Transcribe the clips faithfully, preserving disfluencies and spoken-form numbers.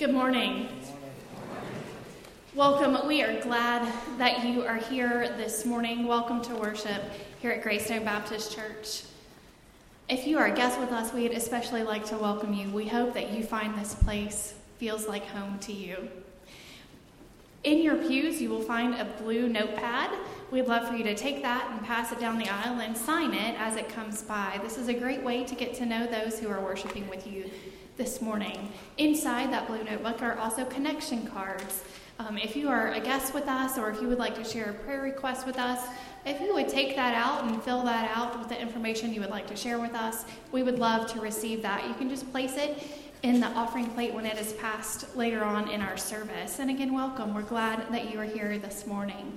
Good morning. Welcome. We are glad that you are here this morning. Welcome to worship here at Greystone Baptist Church. If you are a guest with us, we'd especially like to welcome you. We hope that you find this place feels like home to you. In your pews, you will find a blue notepad. We'd love for you to take that and pass it down the aisle and sign it as it comes by. This is a great way to get to know those who are worshiping with you this morning. Inside that blue notebook are also connection cards. Um, if you are a guest with us, or if you would like to share a prayer request with us, if you would take that out and fill that out with the information you would like to share with us, we would love to receive that. You can just place it in the offering plate when it is passed later on in our service. And again, welcome. We're glad that you are here this morning.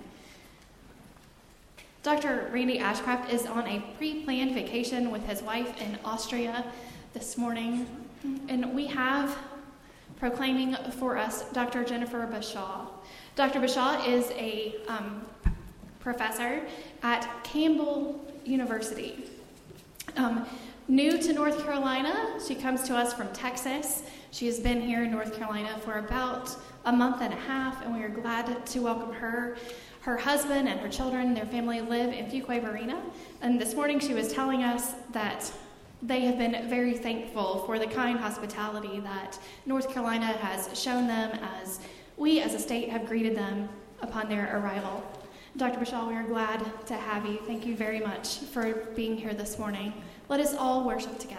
Doctor Randy Ashcraft is on a pre-planned vacation with his wife in Austria this morning. And we have proclaiming for us Doctor Jennifer Bashaw. Doctor Bashaw is a um, professor at Campbell University. Um, new to North Carolina, she comes to us from Texas. She has been here in North Carolina for about a month and a half, and we are glad to welcome her. Her husband and her children, their family live in Fuquay-Varina, and this morning she was telling us that they have been very thankful for the kind hospitality that North Carolina has shown them as we as a state have greeted them upon their arrival. Doctor Bashaw, we are glad to have you. Thank you very much for being here this morning. Let us all worship together.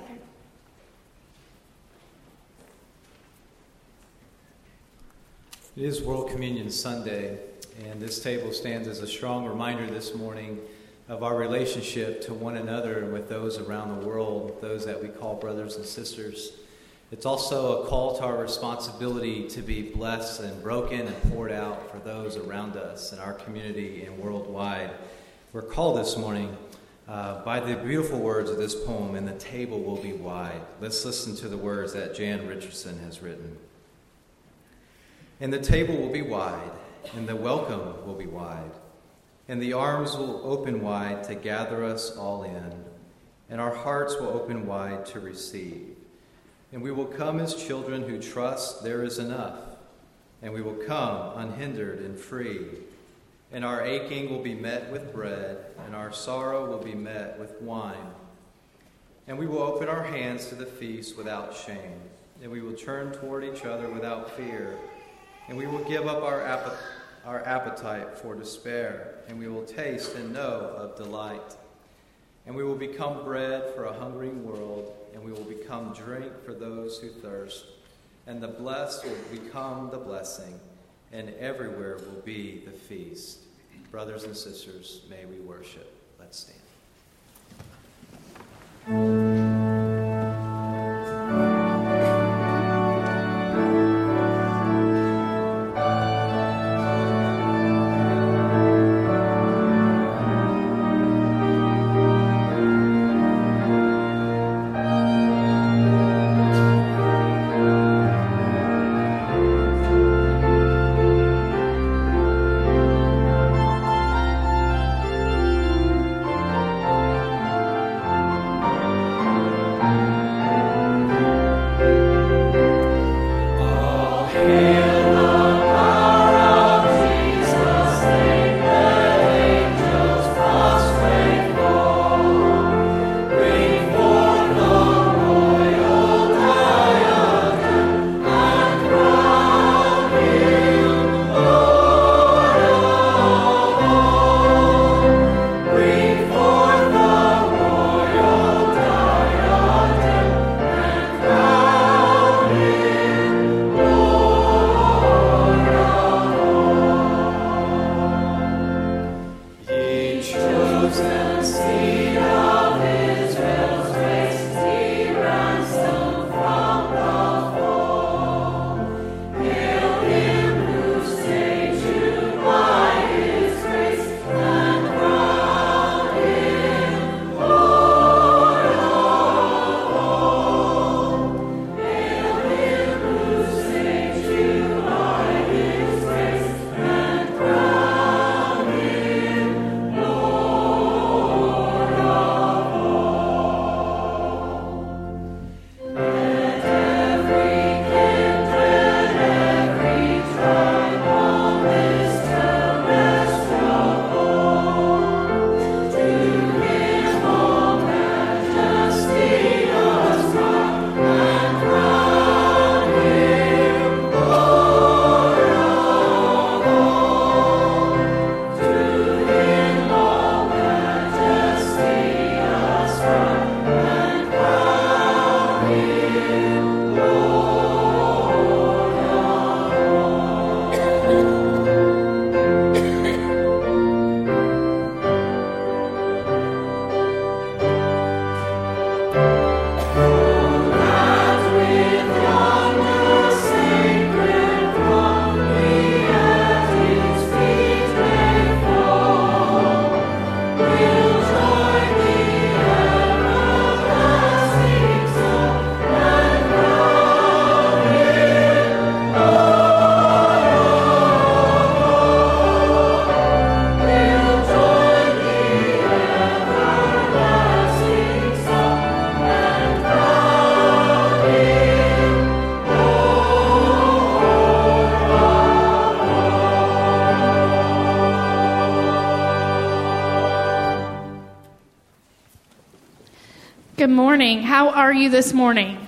It is World Communion Sunday, and this table stands as a strong reminder this morning of our relationship to one another and with those around the world, those that we call brothers and sisters. It's also a call to our responsibility to be blessed and broken and poured out for those around us in our community and worldwide. We're called this morning uh, by the beautiful words of this poem, "And the table will be wide." Let's listen to the words that Jan Richardson has written. "And the table will be wide, and the welcome will be wide, and the arms will open wide to gather us all in, and our hearts will open wide to receive. And we will come as children who trust there is enough, and we will come unhindered and free. And our aching will be met with bread, and our sorrow will be met with wine. And we will open our hands to the feast without shame, and we will turn toward each other without fear, and we will give up our appetite. our appetite for despair, and we will taste and know of delight. And we will become bread for a hungering world, and we will become drink for those who thirst. And the blessed will become the blessing, and everywhere will be the feast." Brothers and sisters, may we worship. Let's stand. Thank you. morning. How are you this morning?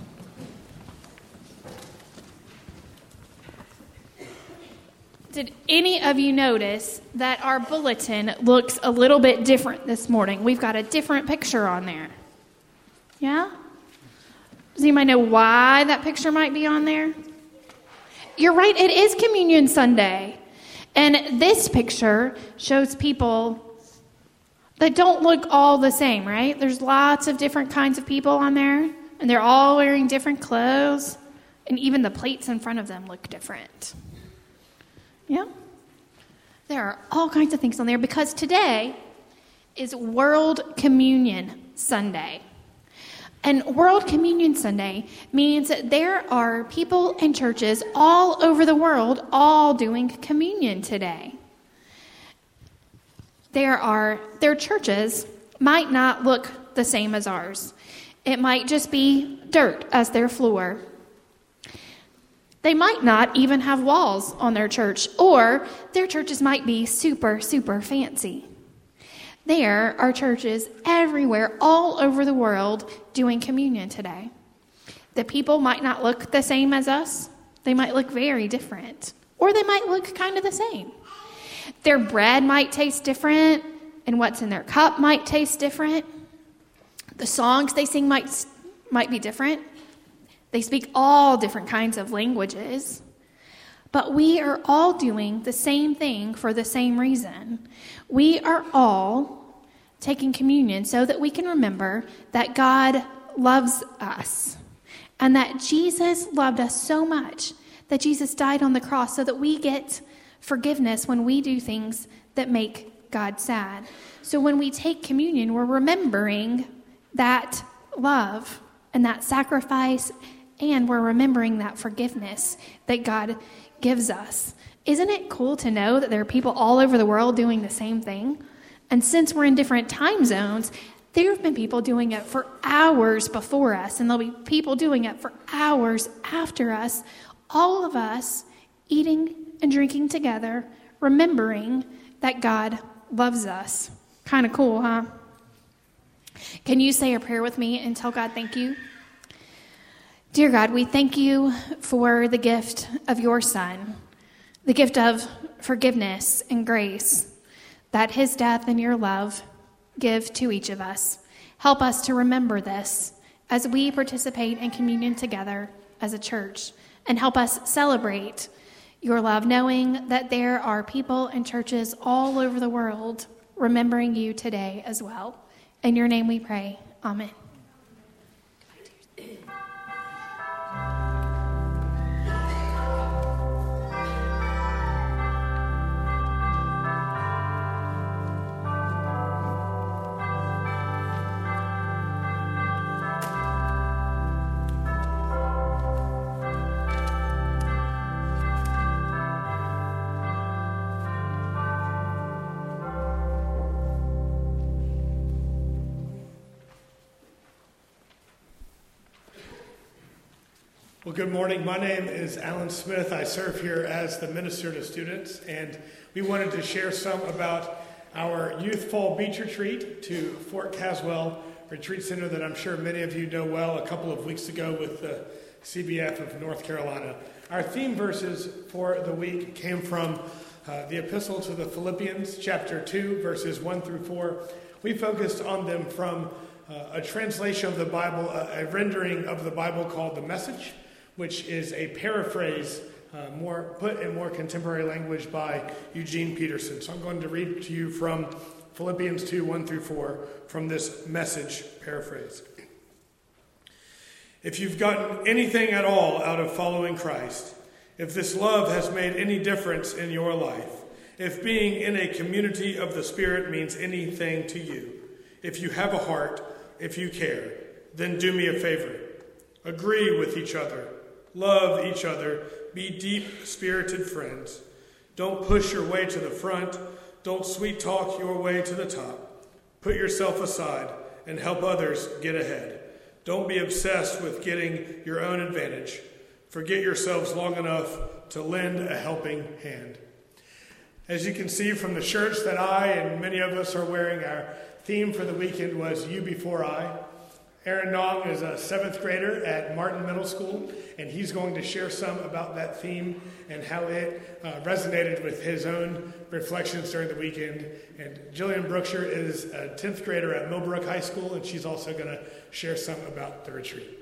Did any of you notice that our bulletin looks a little bit different this morning? We've got a different picture on there. Yeah? Does anybody know why that picture might be on there? You're right, it is Communion Sunday. And this picture shows people that don't look all the same, right? There's lots of different kinds of people on there, and they're all wearing different clothes, and even the plates in front of them look different. Yeah? There are all kinds of things on there because today is World Communion Sunday. And World Communion Sunday means that there are people and churches all over the world all doing communion today. There are, their churches might not look the same as ours. It might just be dirt as their floor. They might not even have walls on their church, or their churches might be super, super fancy. There are churches everywhere, all over the world, doing communion today. The people might not look the same as us. They might look very different, or they might look kind of the same. Their bread might taste different, and what's in their cup might taste different. The songs they sing might, might be different. They speak all different kinds of languages. But we are all doing the same thing for the same reason. We are all taking communion so that we can remember that God loves us and that Jesus loved us so much that Jesus died on the cross so that we get forgiveness when we do things that make God sad. So when we take communion, we're remembering that love and that sacrifice, and we're remembering that forgiveness that God gives us. Isn't it cool to know that there are people all over the world doing the same thing? And since we're in different time zones, there have been people doing it for hours before us, and there'll be people doing it for hours after us. All of us eating and drinking together, remembering that God loves us. Kind of cool, huh? Can you say a prayer with me and tell God thank you? Dear God, we thank you for the gift of your Son, the gift of forgiveness and grace that his death and your love give to each of us. Help us to remember this as we participate in communion together as a church, and help us celebrate your love, knowing that there are people and churches all over the world remembering you today as well. In your name we pray. Amen. Well, good morning. My name is Alan Smith. I serve here as the minister to students, and we wanted to share some about our Youth Fall Beach Retreat to Fort Caswell Retreat Center that I'm sure many of you know well a couple of weeks ago with the C B F of North Carolina. Our theme verses for the week came from uh, the Epistle to the Philippians, chapter two, verses one through four. We focused on them from uh, a translation of the Bible, a, a rendering of the Bible called The Message, which is a paraphrase, uh, more put in more contemporary language by Eugene Peterson. So I'm going to read to you from Philippians two, one through four, from this Message paraphrase. If you've gotten anything at all out of following Christ, if this love has made any difference in your life, if being in a community of the Spirit means anything to you, if you have a heart, if you care, then do me a favor. Agree with each other. Love each other. Be deep-spirited friends. Don't push your way to the front. Don't sweet-talk your way to the top. Put yourself aside and help others get ahead. Don't be obsessed with getting your own advantage. Forget yourselves long enough to lend a helping hand. As you can see from the shirts that I and many of us are wearing, our theme for the weekend was You Before I. Aaron Nong is a seventh grader at Martin Middle School, and he's going to share some about that theme and how it uh, resonated with his own reflections during the weekend. And Jillian Brookshire is a tenth grader at Millbrook High School, and she's also going to share some about the retreat.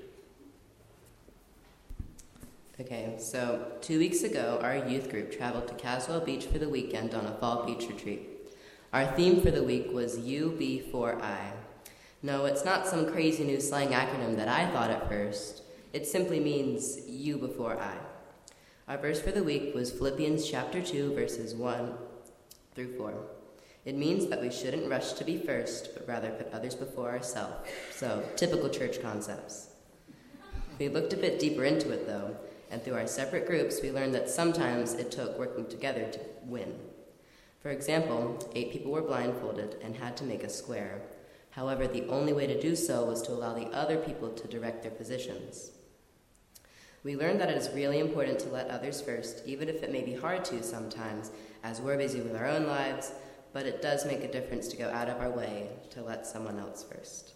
Okay, so two weeks ago, our youth group traveled to Caswell Beach for the weekend on a fall beach retreat. Our theme for the week was You Before I. No, it's not some crazy new slang acronym that I thought at first. It simply means you before I. Our verse for the week was Philippians chapter two, verses one through four. It means that we shouldn't rush to be first, but rather put others before ourselves. So, typical church concepts. We looked a bit deeper into it, though, and through our separate groups, we learned that sometimes it took working together to win. For example, eight people were blindfolded and had to make a square. However, the only way to do so was to allow the other people to direct their positions. We learned that it is really important to let others first, even if it may be hard to sometimes, as we're busy with our own lives, but it does make a difference to go out of our way to let someone else first.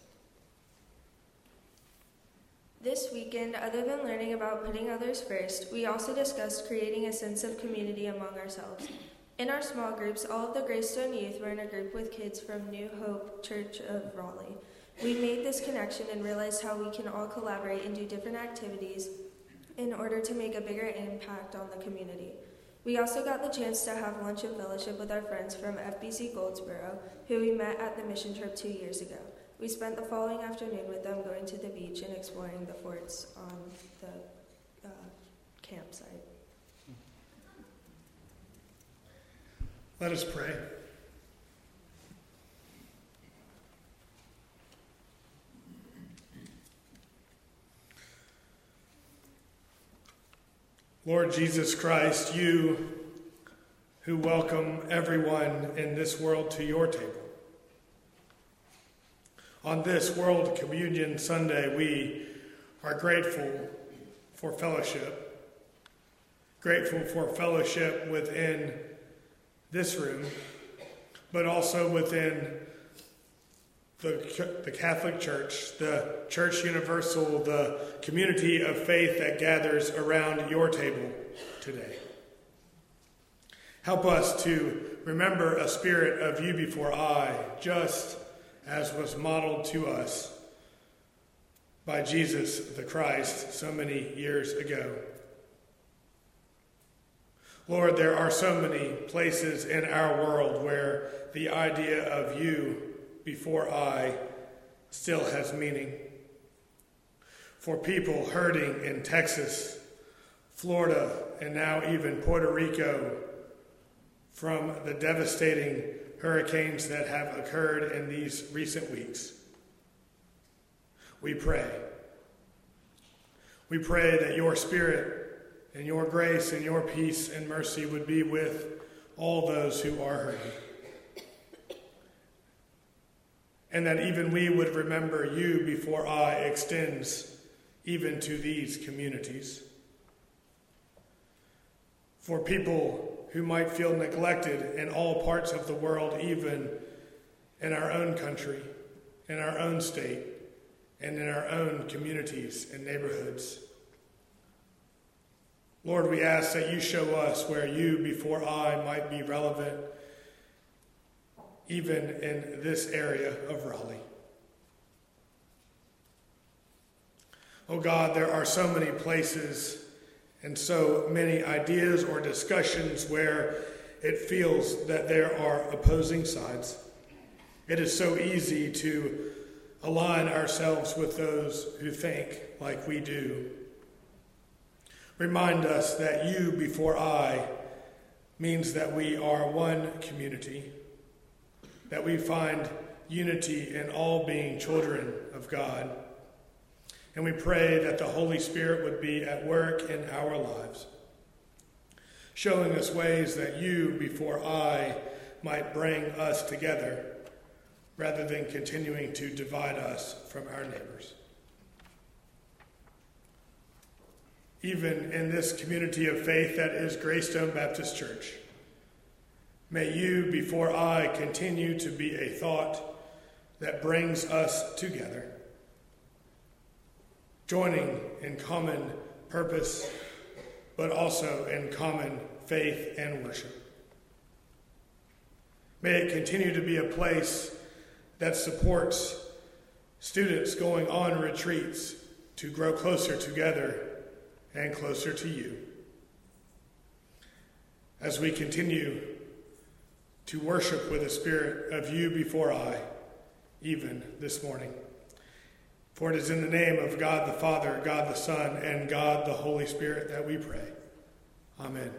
This weekend, other than learning about putting others first, we also discussed creating a sense of community among ourselves. In our small groups, all of the Greystone youth were in a group with kids from New Hope Church of Raleigh. We made this connection and realized how we can all collaborate and do different activities in order to make a bigger impact on the community. We also got the chance to have lunch and fellowship with our friends from F B C Goldsboro, who we met at the mission trip two years ago. We spent the following afternoon with them going to the beach and exploring the forts on the uh, campsite. Let us pray. Lord Jesus Christ, you who welcome everyone in this world to your table. On this World Communion Sunday, we are grateful for fellowship, grateful for fellowship within this room, but also within the, the Catholic Church, the Church Universal, the community of faith that gathers around your table today. Help us to remember a spirit of you before I, just as was modeled to us by Jesus the Christ so many years ago. Lord, there are so many places in our world where the idea of you before I still has meaning. For people hurting in Texas, Florida, and now even Puerto Rico from the devastating hurricanes that have occurred in these recent weeks. We pray. We pray that your Spirit and your grace and your peace and mercy would be with all those who are hurting. And that even we would remember you before I extends even to these communities. For people who might feel neglected in all parts of the world, even in our own country, in our own state, and in our own communities and neighborhoods. Lord, we ask that you show us where you before I might be relevant, even in this area of Raleigh. Oh God, there are so many places and so many ideas or discussions where it feels that there are opposing sides. It is so easy to align ourselves with those who think like we do. Remind us that you before I means that we are one community, that we find unity in all being children of God. And we pray that the Holy Spirit would be at work in our lives, showing us ways that you before I might bring us together rather than continuing to divide us from our neighbors. Even in this community of faith that is Greystone Baptist Church, may you before I continue to be a thought that brings us together. joining in common purpose, but also in common faith and worship. May it continue to be a place that supports students going on retreats to grow closer together and closer to you. As we continue to worship with a spirit of you before I, even this morning. For it is in the name of God the Father, God the Son, and God the Holy Spirit that we pray. Amen.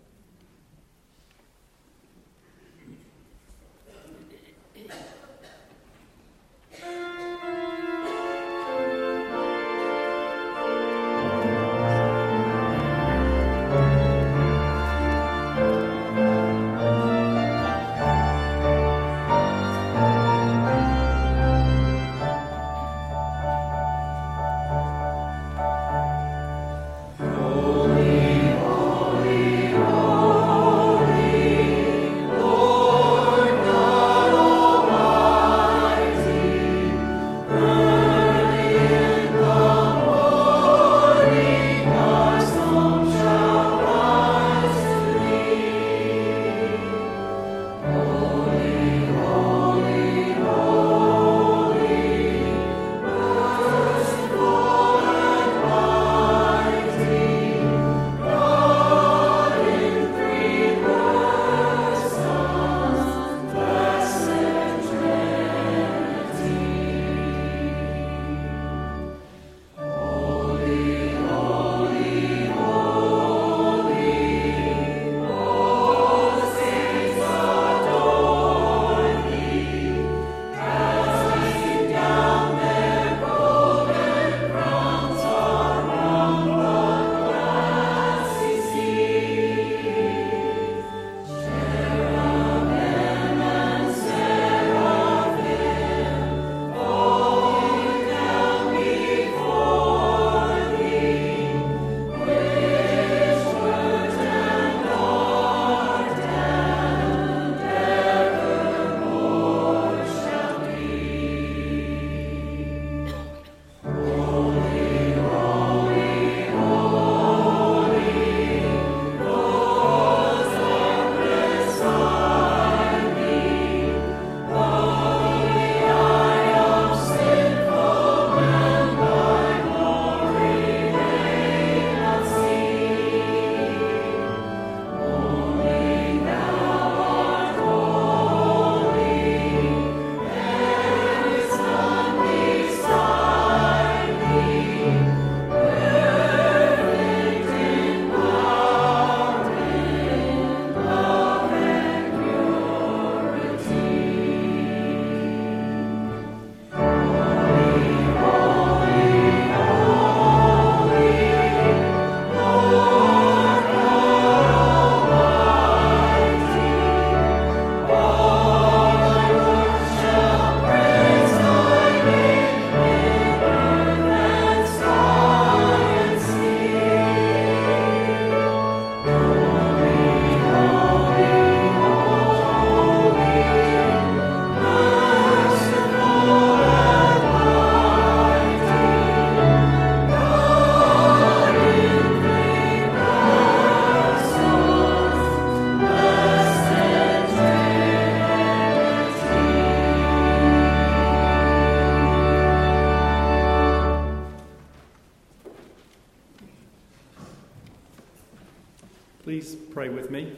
Please pray with me.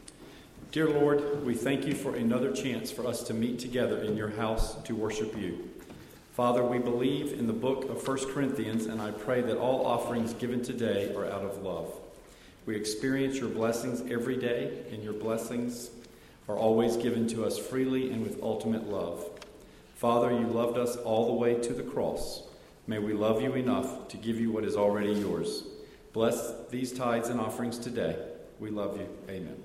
Dear Lord, we thank you for another chance for us to meet together in your house to worship you. Father, we believe in the book of First Corinthians, and I pray that all offerings given today are out of love. We experience your blessings every day, and your blessings are always given to us freely and with ultimate love. Father, you loved us all the way to the cross. May we love you enough to give you what is already yours. Bless these tithes and offerings today. We love you. Amen.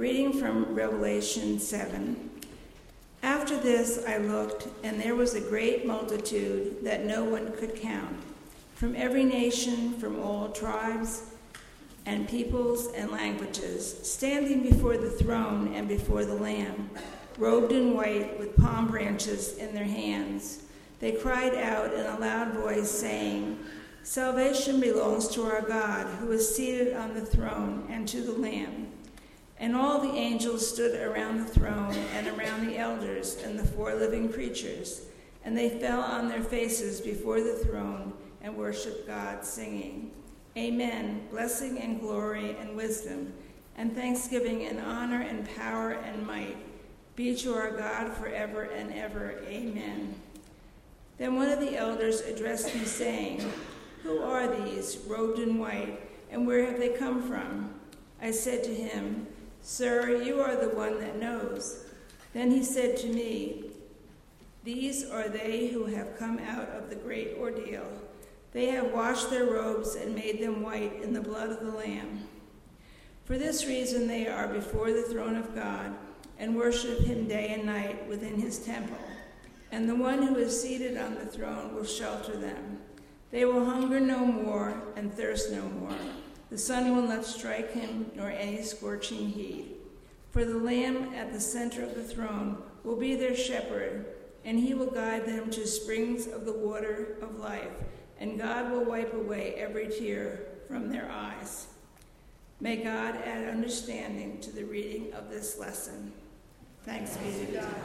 reading from Revelation seven. After this I looked, and there was a great multitude that no one could count, from every nation, from all tribes and peoples and languages, standing before the throne and before the Lamb, robed in white with palm branches in their hands. They cried out in a loud voice, saying, "Salvation belongs to our God, who is seated on the throne, and to the Lamb." And all the angels stood around the throne and around the elders and the four living creatures, and they fell on their faces before the throne and worshiped God, singing, "Amen, blessing and glory and wisdom, and thanksgiving and honor and power and might be to our God forever and ever. Amen." Then one of the elders addressed me, saying, "Who are these, robed in white, and where have they come from?" I said to him, "Sir, you are the one that knows." Then he said to me, "These are they who have come out of the great ordeal. They have washed their robes and made them white in the blood of the Lamb. For this reason they are before the throne of God and worship him day and night within his temple. And the one who is seated on the throne will shelter them. They will hunger no more and thirst no more. The sun will not strike him, nor any scorching heat. For the Lamb at the center of the throne will be their shepherd, and he will guide them to springs of the water of life, and God will wipe away every tear from their eyes." May God add understanding to the reading of this lesson. Thanks be to God.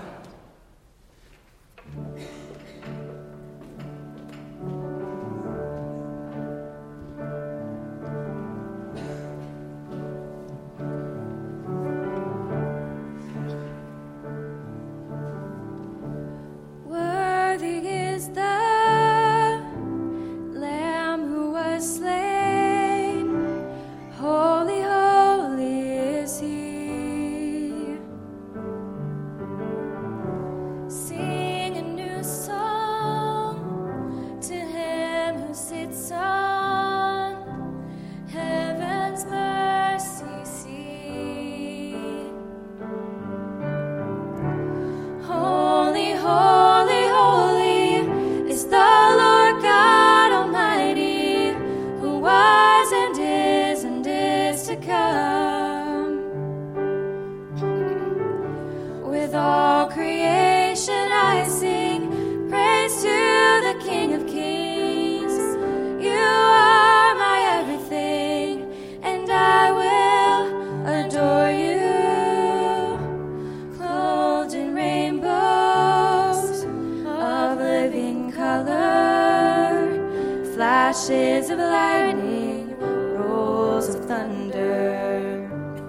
Flashes of lightning, rolls of thunder.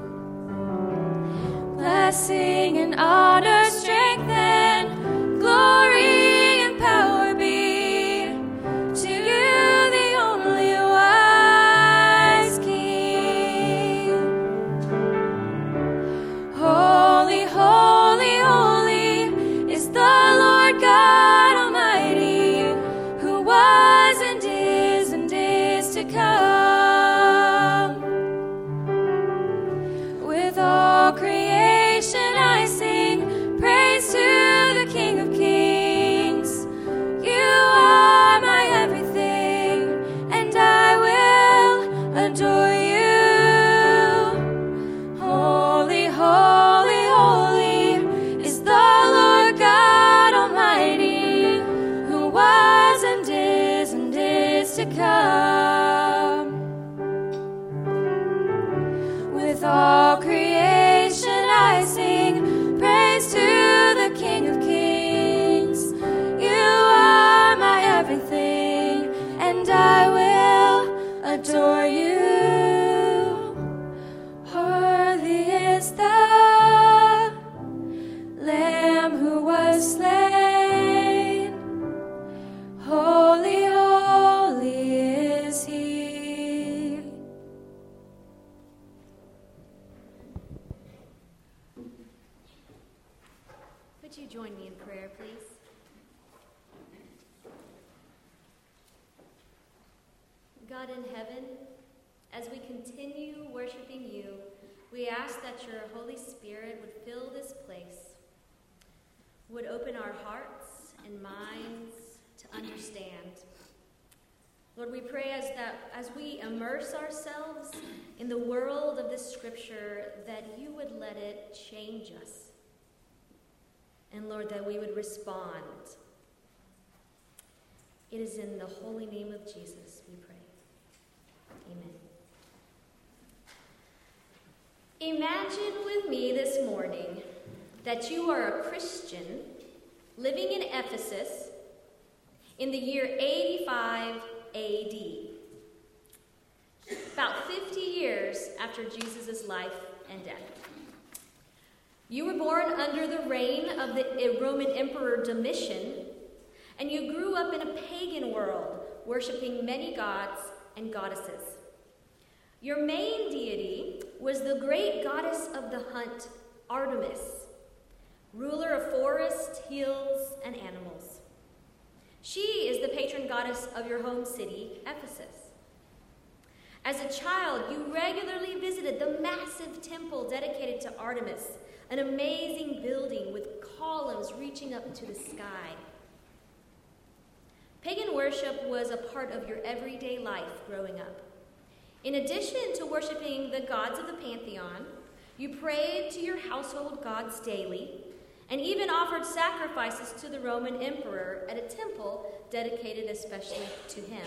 Blessing and honor, strength and glory and power be to you, the only wise King. Holy, holy, holy is the Lord God Almighty, who was and is and is to come. With all creation I sing praise to the King of Kings. You are my everything, and I will adore you. Holy, holy, holy is the Lord God Almighty, who was and is and is to come. With all creation I sing praise to the King of Kings. You are my everything, and I will adore you. Worthy is the Lamb who was slain. Holy, holy is he. Would you join me in prayer, please? God in heaven, as we continue worshiping you, We ask that your Holy Spirit would fill this place, would open our hearts and minds to understand. Lord, we pray as that as we immerse ourselves in the world of this scripture, that you would let it change us. And Lord, that we would respond. It is in the holy name of Jesus we pray. Amen. Imagine with me this morning that you are a Christian living in Ephesus in the year eighty-five A D, about fifty years after Jesus' life and death. You were born under the reign of the Roman Emperor Domitian, and you grew up in a pagan world, worshiping many gods and goddesses. Your main deity was the great goddess of the hunt, Artemis, ruler of forests, hills, and animals. She is the patron goddess of your home city, Ephesus. As a child, you regularly visited the massive temple dedicated to Artemis, an amazing building with columns reaching up to the sky. Pagan worship was a part of your everyday life growing up. In addition to worshiping the gods of the pantheon, you prayed to your household gods daily and even offered sacrifices to the Roman emperor at a temple dedicated especially to him.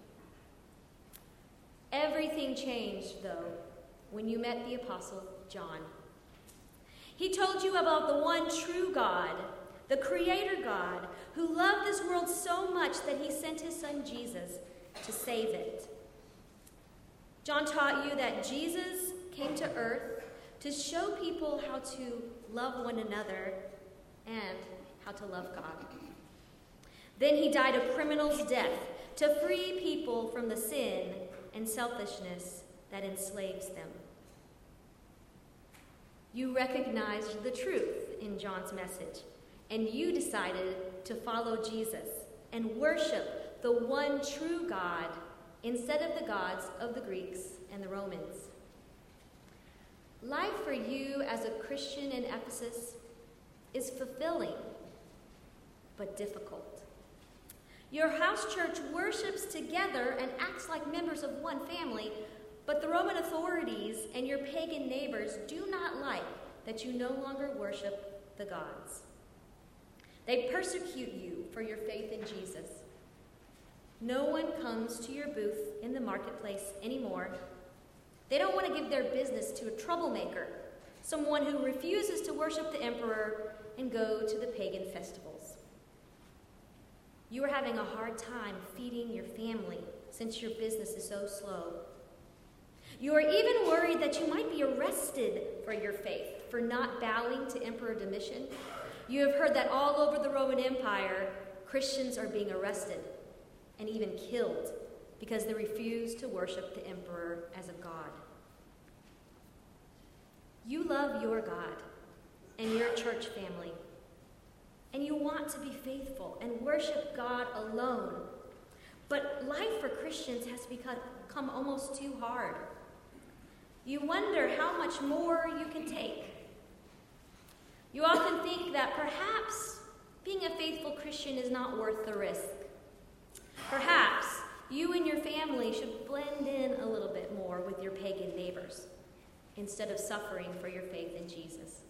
Everything changed, though, when you met the Apostle John. He told you about the one true God, the Creator God, who loved this world so much that he sent his son Jesus to save it. John taught you that Jesus came to earth to show people how to love one another and how to love God. Then he died a criminal's death to free people from the sin and selfishness that enslaves them. You recognized the truth in John's message, and you decided to follow Jesus and worship the one true God instead of the gods of the Greeks and the Romans. Life for you as a Christian in Ephesus is fulfilling, but difficult. Your house church worships together and acts like members of one family, but the Roman authorities and your pagan neighbors do not like that you no longer worship the gods. They persecute you for your faith in Jesus. No one comes to your booth in the marketplace anymore. They don't want to give their business to a troublemaker, someone who refuses to worship the emperor and go to the pagan festivals. You are having a hard time feeding your family since your business is so slow. You are even worried that you might be arrested for your faith, for not bowing to Emperor Domitian. You have heard that all over the Roman Empire, Christians are being arrested and even killed because they refuse to worship the emperor as a god. You love your God and your church family, and you want to be faithful and worship God alone. But life for Christians has become almost too hard. You wonder how much more you can take. You often think that perhaps being a faithful Christian is not worth the risk. Perhaps you and your family should blend in a little bit more with your pagan neighbors instead of suffering for your faith in Jesus.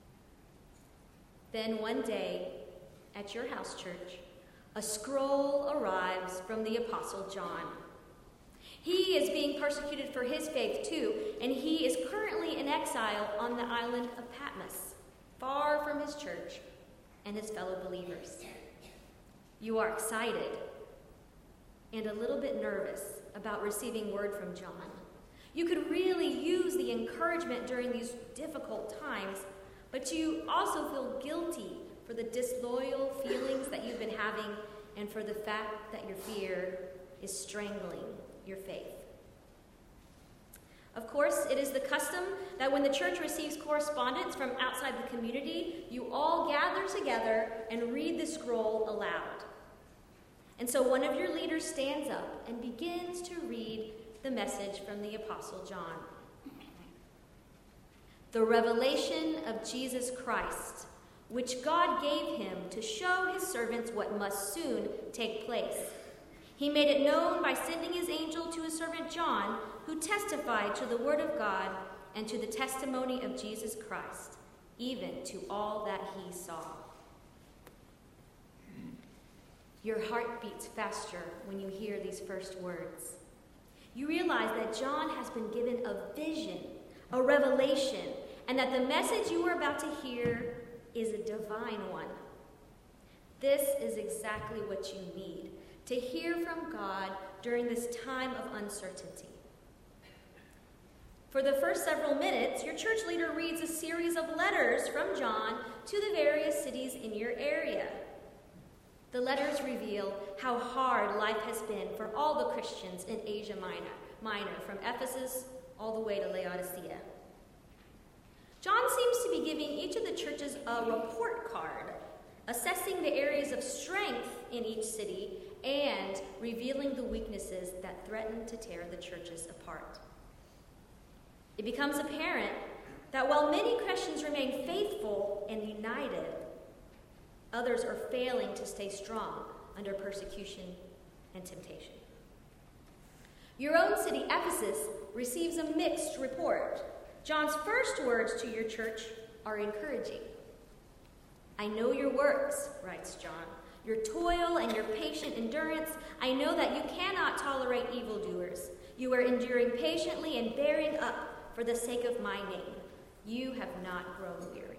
Then one day, at your house church, a scroll arrives from the Apostle John. He is being persecuted for his faith too, and he is currently in exile on the island of Patmos, far from his church and his fellow believers. You are excited and a little bit nervous about receiving word from John. You could really use the encouragement during these difficult times, but you also feel guilty for the disloyal feelings that you've been having and for the fact that your fear is strangling your faith. Of course, it is the custom that when the church receives correspondence from outside the community, you all gather together and read the scroll aloud. And so one of your leaders stands up and begins to read the message from the Apostle John. the revelation of Jesus Christ, which God gave him to show his servants what must soon take place. He made it known by sending his angel to his servant John, who testified to the word of God and to the testimony of Jesus Christ, even to all that he saw. Your heart beats faster when you hear these first words. You realize that John has been given a vision, a revelation, and that the message you are about to hear is a divine one. This is exactly what you need to hear from God during this time of uncertainty. For the first several minutes, your church leader reads a series of letters from John to the various cities in your area. The letters reveal how hard life has been for all the Christians in Asia Minor, Minor, from Ephesus all the way to Laodicea. John seems to be giving each of the churches a report card, assessing the areas of strength in each city and revealing the weaknesses that threaten to tear the churches apart. It becomes apparent that while many Christians remain faithful and united, others are failing to stay strong under persecution and temptation. Your own city, Ephesus, receives a mixed report. John's first words to your church are encouraging. I know your works, writes John, your toil and your patient endurance. I know that you cannot tolerate evildoers. You are enduring patiently and bearing up for the sake of my name. You have not grown weary.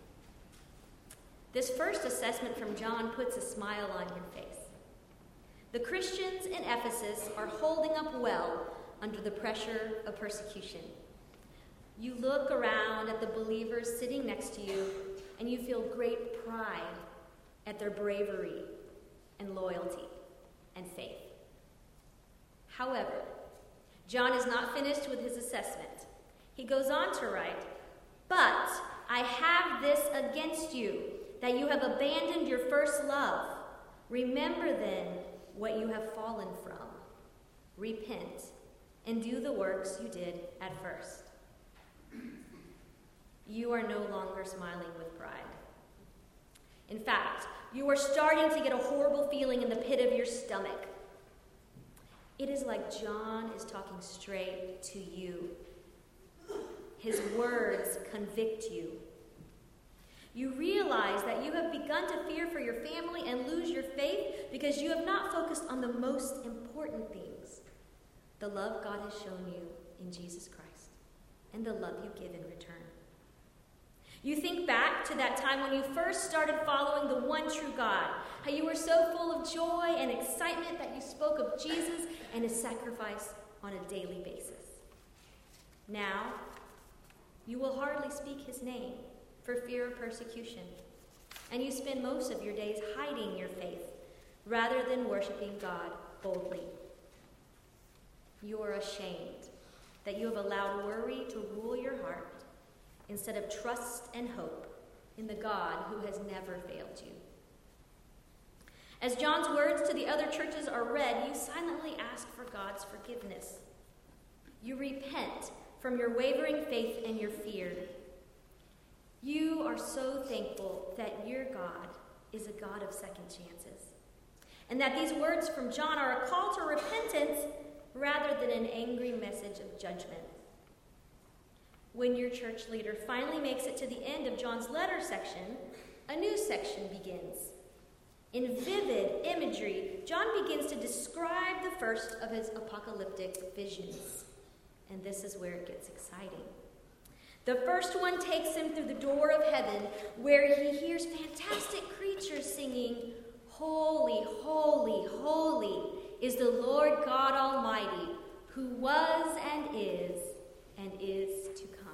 This first assessment from John puts a smile on your face. The Christians in Ephesus are holding up well under the pressure of persecution. You look around at the believers sitting next to you, and you feel great pride at their bravery and loyalty and faith. However, John is not finished with his assessment. He goes on to write, "But I have this against you, that you have abandoned your first love. Remember then what you have fallen from. Repent and do the works you did at first." You are no longer smiling with pride. In fact, you are starting to get a horrible feeling in the pit of your stomach. It is like John is talking straight to you. His words convict you. You realize that you have begun to fear for your family and lose your faith because you have not focused on the most important things, the love God has shown you in Jesus Christ and the love you give in return. You think back to that time when you first started following the one true God, how you were so full of joy and excitement that you spoke of Jesus and his sacrifice on a daily basis. Now, you will hardly speak his name for fear of persecution, and you spend most of your days hiding your faith rather than worshiping God boldly. You are ashamed that you have allowed worry to rule your heart instead of trust and hope in the God who has never failed you. As John's words to the other churches are read, you silently ask for God's forgiveness. You repent from your wavering faith and your fear. You are so thankful that your God is a God of second chances, and that these words from John are a call to repentance rather than an angry message of judgment. When your church leader finally makes it to the end of John's letter section, a new section begins. In vivid imagery, John begins to describe the first of his apocalyptic visions. And this is where it gets exciting. The first one takes him through the door of heaven, where he hears fantastic creatures singing, "Holy, holy, holy is the Lord God Almighty, who was and is and is to come."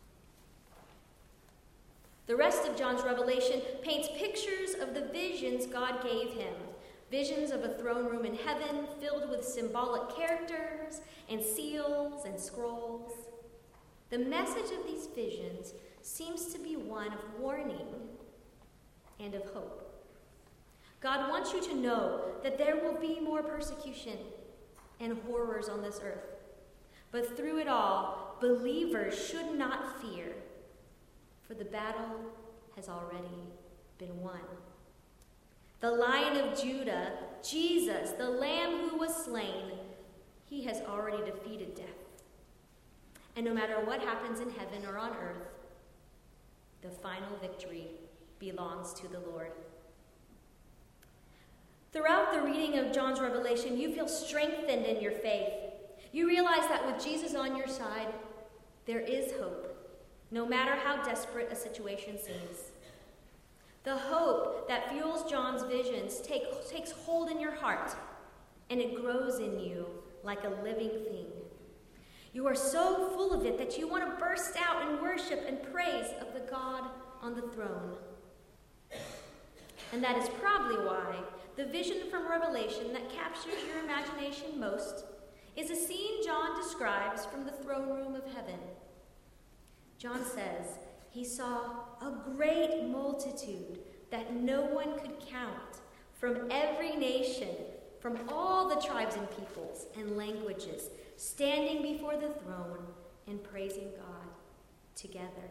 The rest of John's revelation paints pictures of the visions God gave him. Visions of a throne room in heaven filled with symbolic characters and seals and scrolls. The message of these visions seems to be one of warning and of hope. God wants you to know that there will be more persecution and horrors on this earth. But through it all, believers should not fear for the battle has already been won. The Lion of Judah, Jesus, the Lamb who was slain, he has already defeated death. And no matter what happens in heaven or on earth, the final victory belongs to the Lord. Throughout the reading of John's Revelation, you feel strengthened in your faith. You realize that with Jesus on your side, there is hope, no matter how desperate a situation seems. The hope that fuels John's visions take, takes hold in your heart, and it grows in you like a living thing. You are so full of it that you want to burst out in worship and praise of the God on the throne. And that is probably why the vision from Revelation that captures your imagination most is a scene John describes from the throne room of heaven. John says he saw a great multitude that no one could count from every nation, from all the tribes and peoples and languages, standing before the throne and praising God together.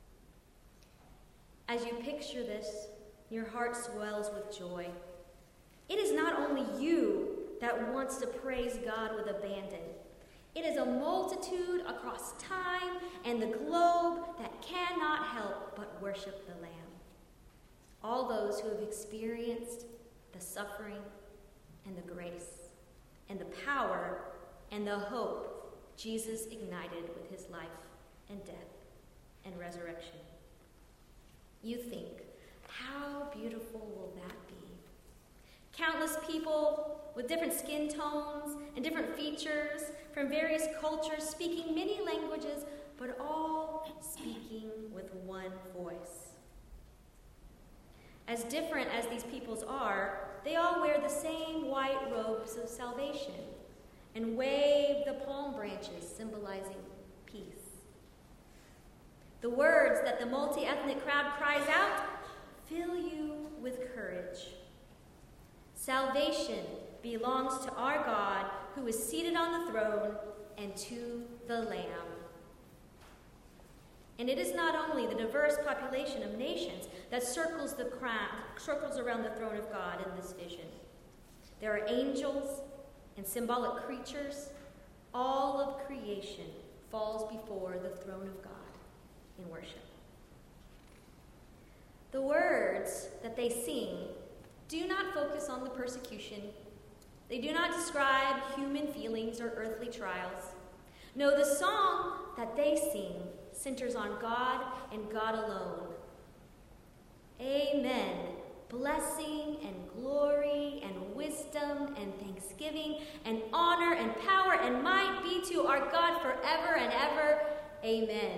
As you picture this, your heart swells with joy. It is not only you that wants to praise God with abandon. It is a multitude across time and the globe that cannot help but worship the Lamb. All those who have experienced the suffering and the grace and the power and the hope Jesus ignited with his life and death and resurrection. You think, how beautiful will that be? Countless people with different skin tones and different features from various cultures, speaking many languages, but all speaking with one voice. As different as these peoples are, they all wear the same white robes of salvation and wave the palm branches symbolizing peace. The words that the multi-ethnic crowd cries out fill you with courage. Salvation belongs to our God who is seated on the throne and to the Lamb. And it is not only the diverse population of nations that circles the crown, circles around the throne of God in this vision. There are angels and symbolic creatures. All of creation falls before the throne of God in worship. The words that they sing do not focus on the persecution. They do not describe human feelings or earthly trials. No, the song that they sing centers on God and God alone. Amen. Blessing and glory and wisdom and thanksgiving and honor and power and might be to our God forever and ever. Amen.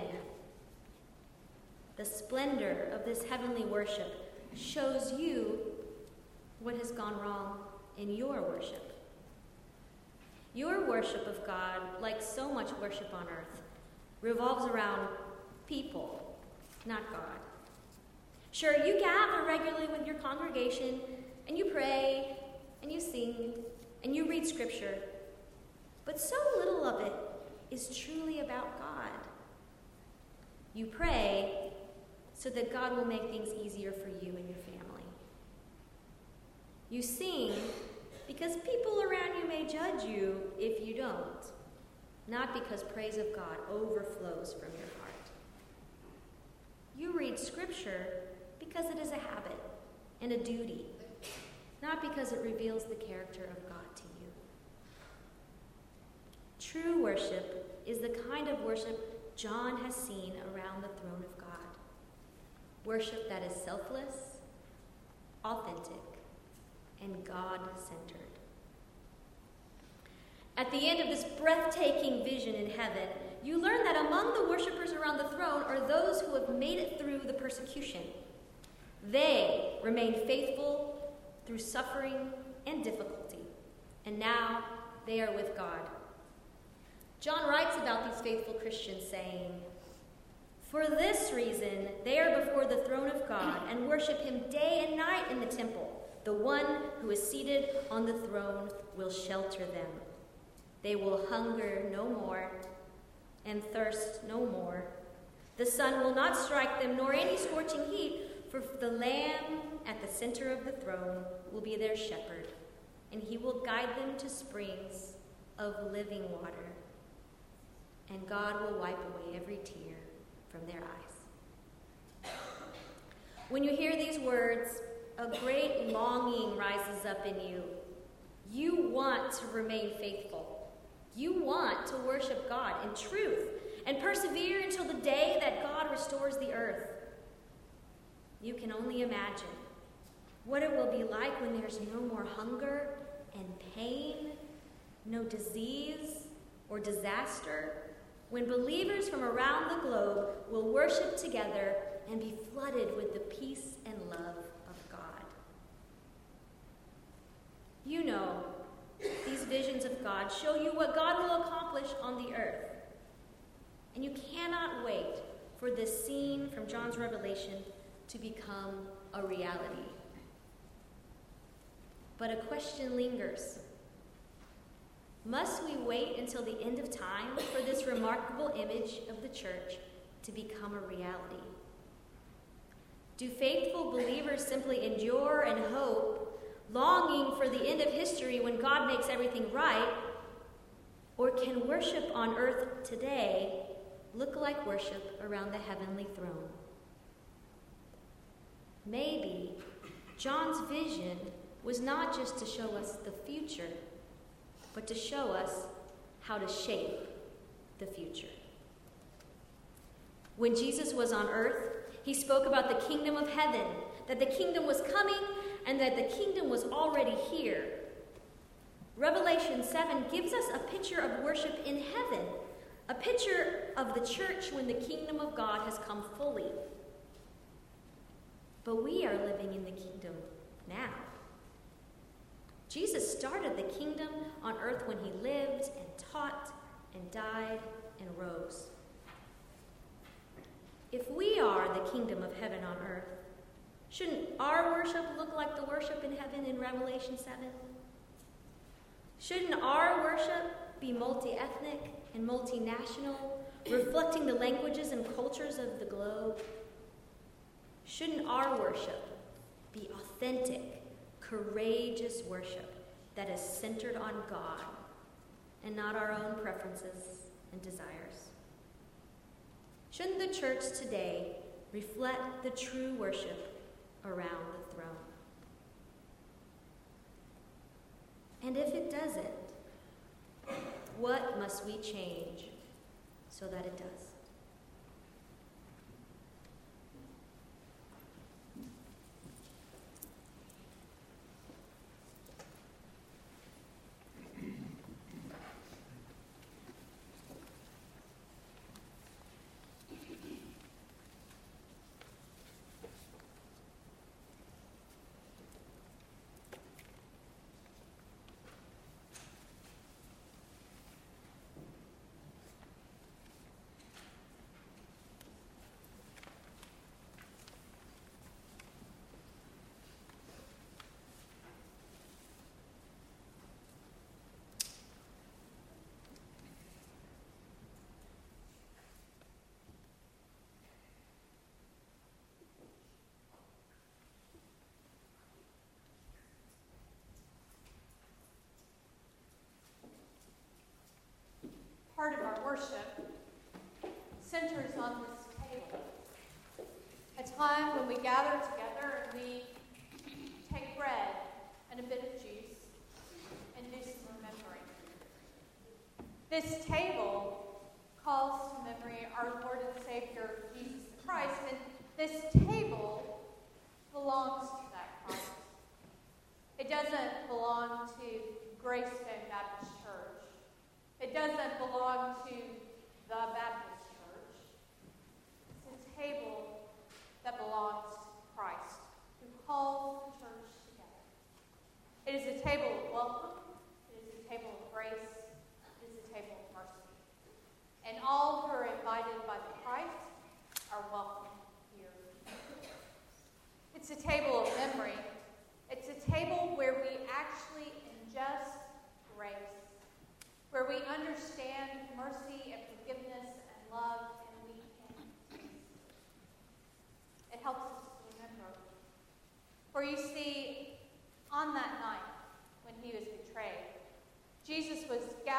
The splendor of this heavenly worship shows you what has gone wrong in your worship. Your worship of God, like so much worship on earth, revolves around people, not God. Sure, you gather regularly with your congregation, and you pray, and you sing, and you read scripture, but so little of it is truly about God. You pray so that God will make things easier for you and your family. You sing because people around you may judge you if you don't, not because praise of God overflows from your heart. You read scripture because it is a habit and a duty, not because it reveals the character of God to you. True worship is the kind of worship John has seen around the throne of God. Worship that is selfless, authentic, and God-centered. At the end of this breathtaking vision in heaven, you learn that among the worshipers around the throne are those who have made it through the persecution. They remained faithful through suffering and difficulty, and now they are with God. John writes about these faithful Christians saying, "For this reason they are before the throne of God and worship him day and night in the temple. The one who is seated on the throne will shelter them. They will hunger no more and thirst no more. The sun will not strike them, nor any scorching heat, for the Lamb at the center of the throne will be their shepherd, and he will guide them to springs of living water, and God will wipe away every tear from their eyes. When you hear these words, a great longing rises up in you. You want to remain faithful. You want to worship God in truth and persevere until the day that God restores the earth. You can only imagine what it will be like when there's no more hunger and pain, no disease or disaster, when believers from around the globe will worship together and be flooded with the peace and love of God. You know, these visions of God show you what God will accomplish on the earth. And you cannot wait for this scene from John's Revelation to become a reality. But a question lingers. Must we wait until the end of time for this remarkable image of the church to become a reality? Do faithful believers simply endure and hope, longing for the end of history when God makes everything right? Or can worship on earth today look like worship around the heavenly throne? Maybe John's vision was not just to show us the future, but to show us how to shape the future. When Jesus was on earth, he spoke about the kingdom of heaven, that the kingdom was coming and that the kingdom was already here. Revelation seven gives us a picture of worship in heaven, a picture of the church when the kingdom of God has come fully. But we are living in the kingdom now. Jesus started the kingdom on earth when he lived and taught and died and rose. If we are the kingdom of heaven on earth, shouldn't our worship look like the worship in heaven in Revelation seven? Shouldn't our worship be multi-ethnic and multinational, reflecting the languages and cultures of the globe? Shouldn't our worship be authentic, courageous worship that is centered on God and not our own preferences and desires? Shouldn't the church today reflect the true worship around the throne? And if it doesn't, what must we change so that it does? Part of our worship centers on this table, a time when we gather together and we take bread and a bit of juice and do some remembering. This table calls to memory our Lord and Savior, Jesus Christ, and this table belongs to that Christ. It doesn't belong to Greystone Baptist Church. It doesn't belong to the Baptist Church. It's a table that belongs to Christ, who calls the church together. It is a table of welcome. It is a table of grace. It is a table of mercy. And all who are invited by the Christ are welcome here. It's a table of memory. It's a table where we actually ingest grace, where we understand mercy and forgiveness and love, and we can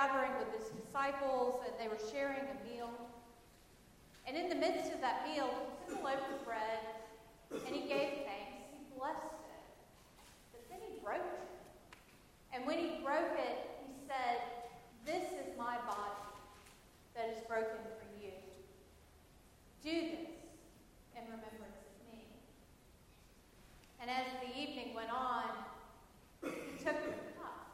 gathering with his disciples, and they were sharing a meal. And in the midst of that meal, he took a loaf of bread, and he gave thanks. He blessed it. But then he broke it. And when he broke it, he said, "This is my body that is broken for you. Do this in remembrance of me." And as the evening went on, he took the cup.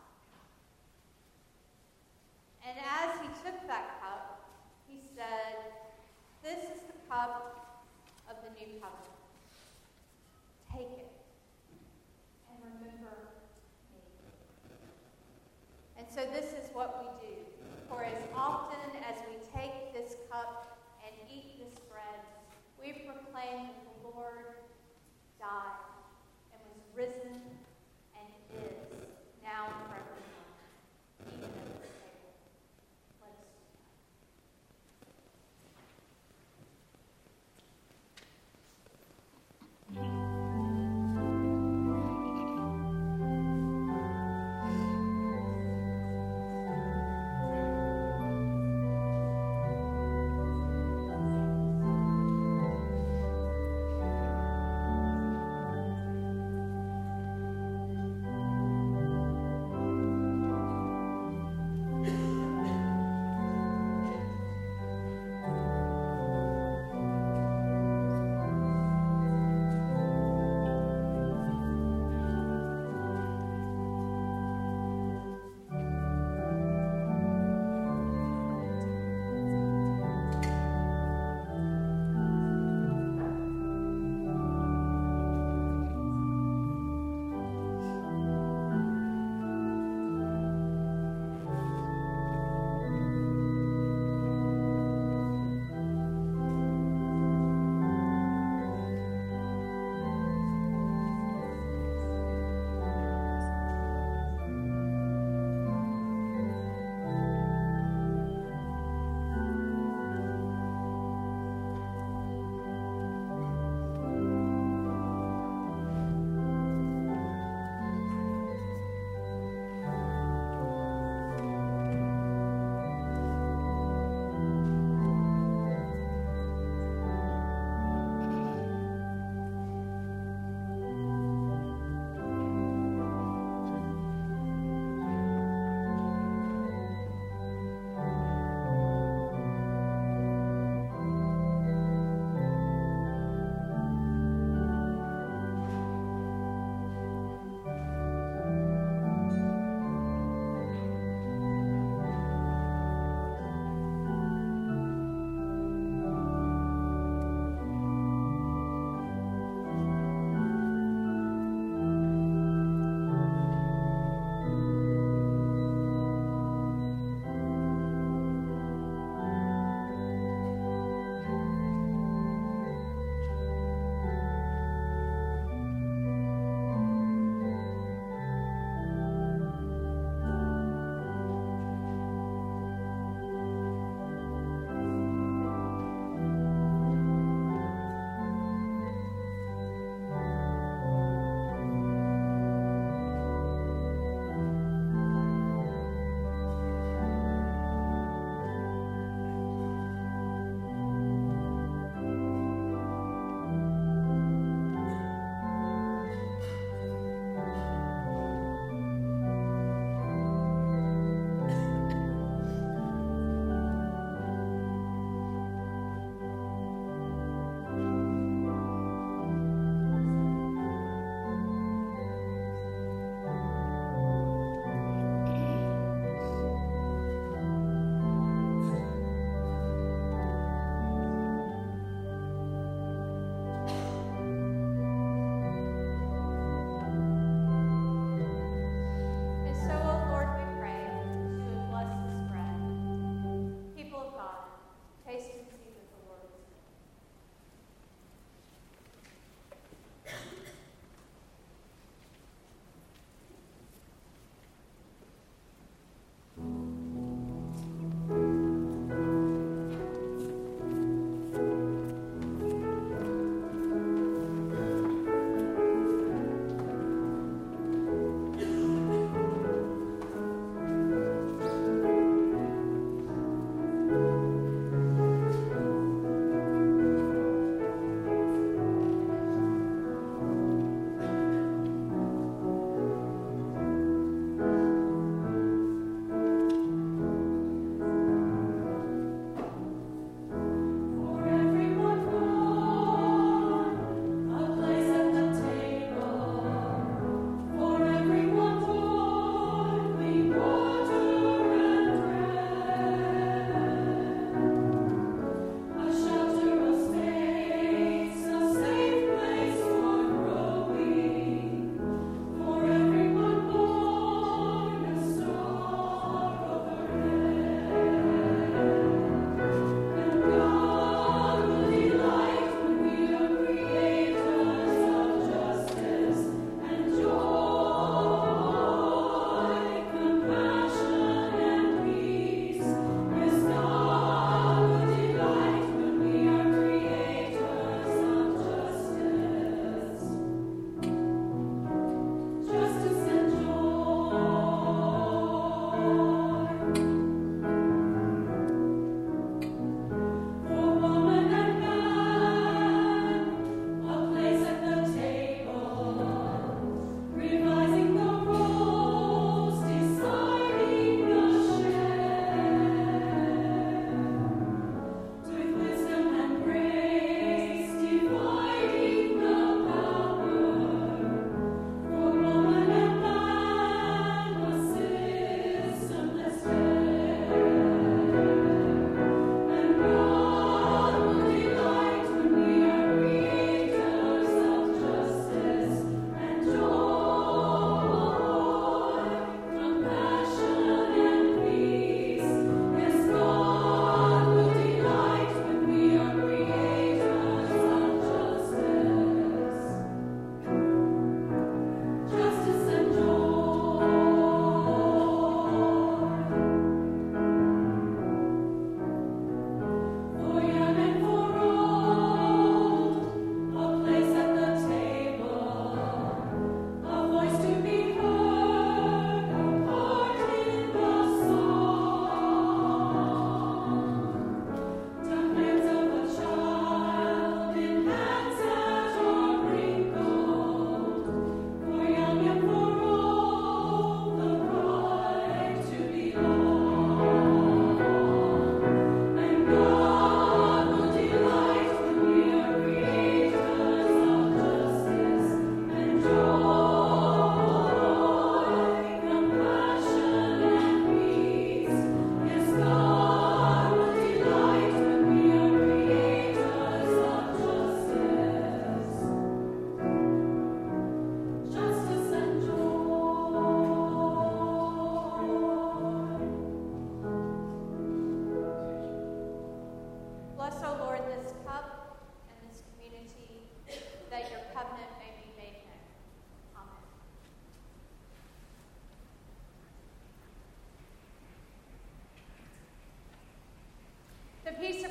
And as he took that cup, he said, "This is the cup of the new covenant. Take it and remember me." And so this is what we do. For as often as we take this cup and eat this bread, we proclaim that the Lord died and was risen and is now and forevermore, even at this table. Let us do Thank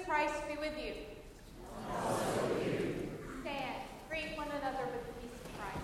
Christ be with you. Stand. Greet one another with the peace of Christ.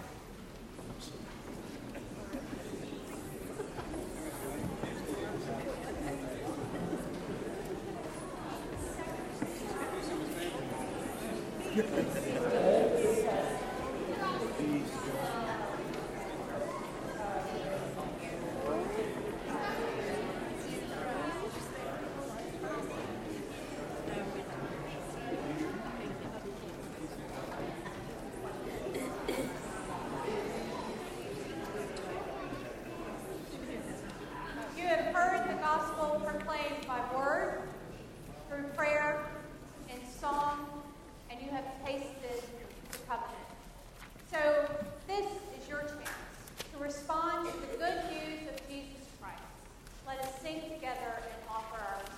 You have heard the gospel proclaimed by word, through prayer, and song, and you have tasted the covenant. So this is your chance to respond to the good news of Jesus Christ. Let us sing together and offer our response.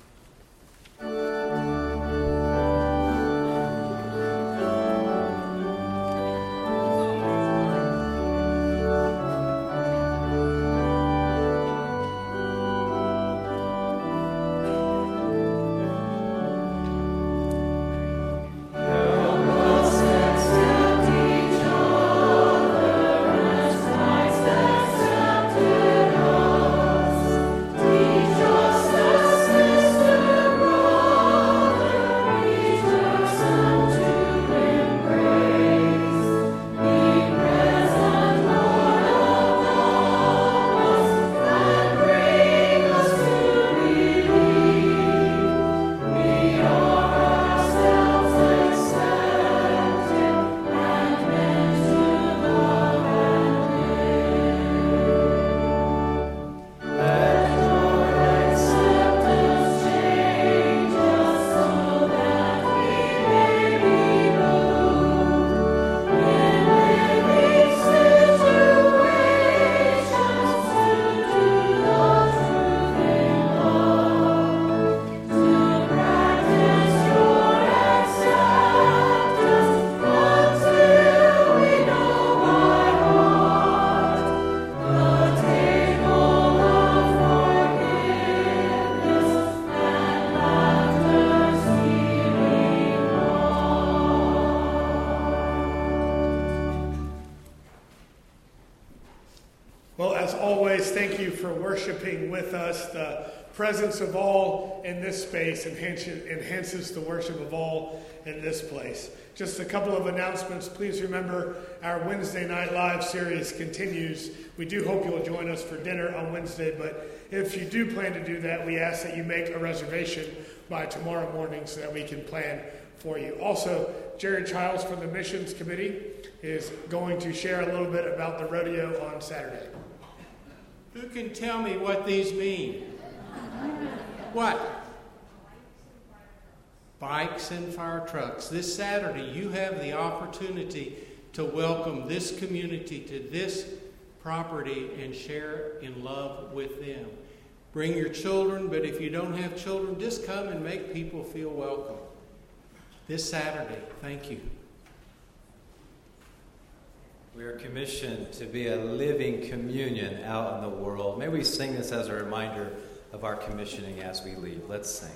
Well, as always, thank you for worshiping with us. The presence of all in this space enhances, enhances the worship of all in this place. Just a couple of announcements. Please remember our Wednesday Night Live series continues. We do hope you'll join us for dinner on Wednesday, but if you do plan to do that, we ask that you make a reservation by tomorrow morning so that we can plan for you. Also, Jerry Childs from the Missions Committee is going to share a little bit about the rodeo on Saturday. Who can tell me what these mean? What? Bikes and fire trucks. This Saturday, you have the opportunity to welcome this community to this property and share in love with them. Bring your children, but if you don't have children, just come and make people feel welcome. This Saturday. Thank you. We are commissioned to be a living communion out in the world. May we sing this as a reminder of our commissioning as we leave. Let's sing.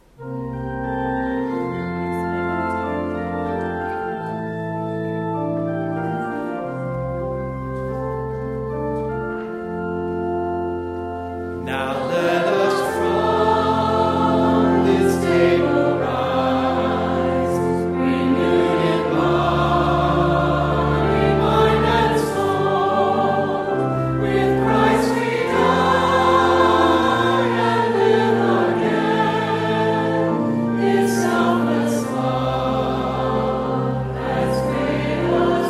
Now let us from this table rise, renewed in body, mind, and soul. With Christ we die and live again. His selfless love has made us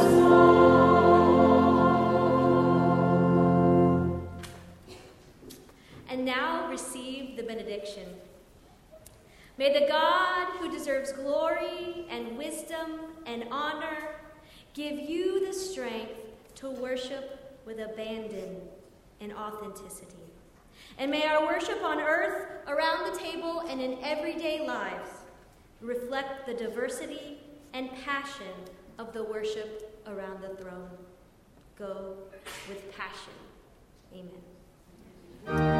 whole. And now receive the benediction. May the God who deserves glory and wisdom and honor give you the strength to worship with abandon and authenticity. And may our worship on earth, around the table, and in everyday lives reflect the diversity and passion of the worship around the throne. Go with passion. Amen.